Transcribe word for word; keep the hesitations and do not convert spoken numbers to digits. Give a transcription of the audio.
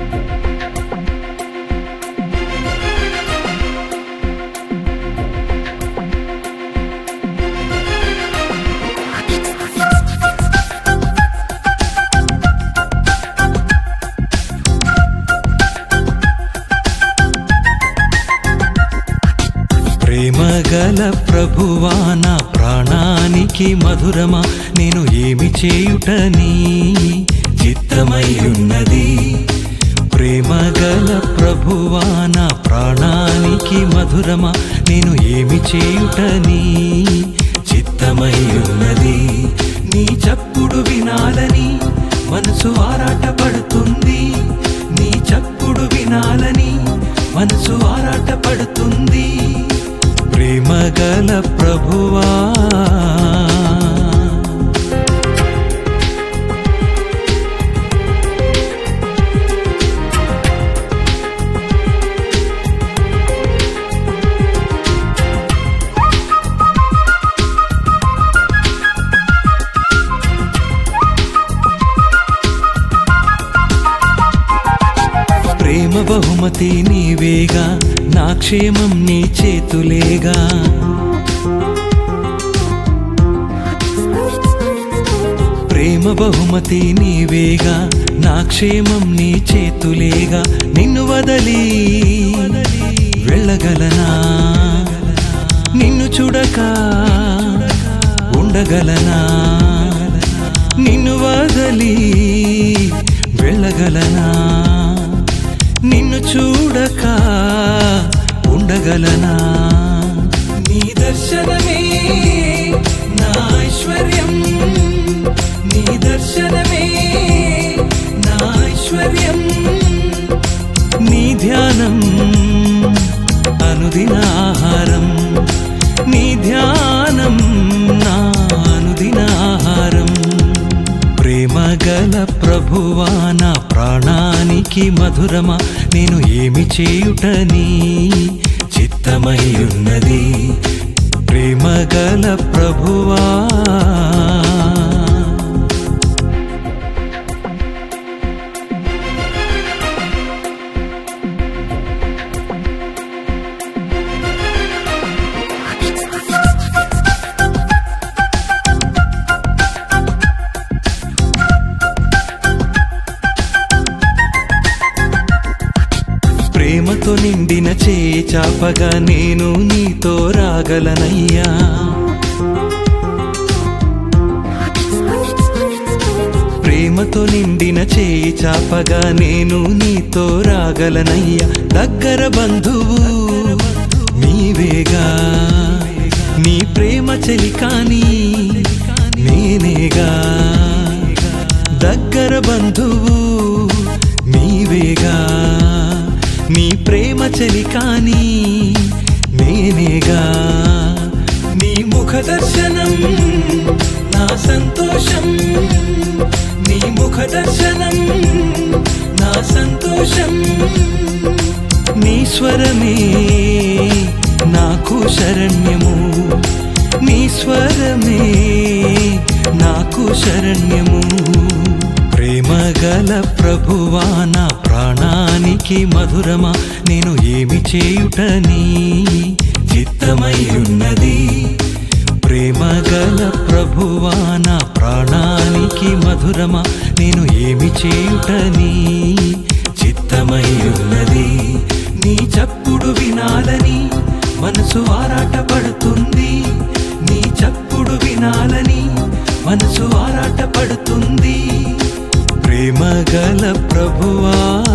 ప్రేమగల ప్రభువా నా ప్రాణానికి మధురమా నేను ఏమి చేయుటని చిత్తమయ్యున్నది. ప్రేమగల ప్రభువా నా ప్రాణానికి మధురమా నేను ఏమి చేయుటని చిత్తమయ్యున్నది. నీ చప్పుడు వినాలని మనసు ఆరాటపడుతుంది. నీ చప్పుడు వినాలని మనసు ఆరాటపడుతుంది. ప్రేమగల ప్రభువా ప్రేమ బహుమతి నీవేగా నా క్షేమం నీ చేతులేగా. ప్రేమ బహుమతి నీవేగా నా క్షేమం నీ చేతులేగా. నిన్ను వదలి వెళ్ళగలనా? నిన్ను చూడక ఉండగలనా? నిన్ను వదలి వెళ్ళగలనా? నిన్ను చూడక ఉండగలనా? నీ దర్శనమే నా ఐశ్వర్యం. నీ దర్శనమే నా ఐశ్వర్యం. నీ ధ్యానం అనుదిన ఆహారం. నీ ధ్యానం నా అనుదిన ఆహారం. ప్రేమగల ప్రభువా నా ప్రాణానికి మధురమా నేను ఏమి చేయుటని చిత్తమయ్యున్నది. ప్రేమగల ప్రభువా ప్రేమతో నిండిన చేయి చాపగా నేను నీతో రాగలనయ్యా. ప్రేమతో నిండిన చేయి చాపగా నేను నీతో రాగలనయ్యా. దగ్గర బంధువు నీవేగా. నీ ప్రేమ చెలికాని నేనేగా. దగ్గర బంధువు నీవేగా. నీ ప్రేమ చెలికాని నేనేగా. నీ ముఖ దర్శనం నా సంతోషం. నీ ముఖ దర్శనం నా సంతోషం. నీ స్వరమే నాకు శరణ్యము. నీ స్వరమే నాకు శరణ్యము. ప్రేమగల ప్రభువా నా ప్రాణానికి మధురమా నేను ఏమి చేయుటని చిత్తమయ్యున్నది. ప్రేమగల ప్రభువా నా ప్రాణానికి మధురమా నేను ఏమి చేయుటని చిత్తమయ్యున్నది. నీ చప్పుడు వినాలని మనసు ఆరాటపడుతుంది. నీ చప్పుడు వినాలని మనసు ఆరాటపడుతుంది. ప్రేమగల ప్రభువా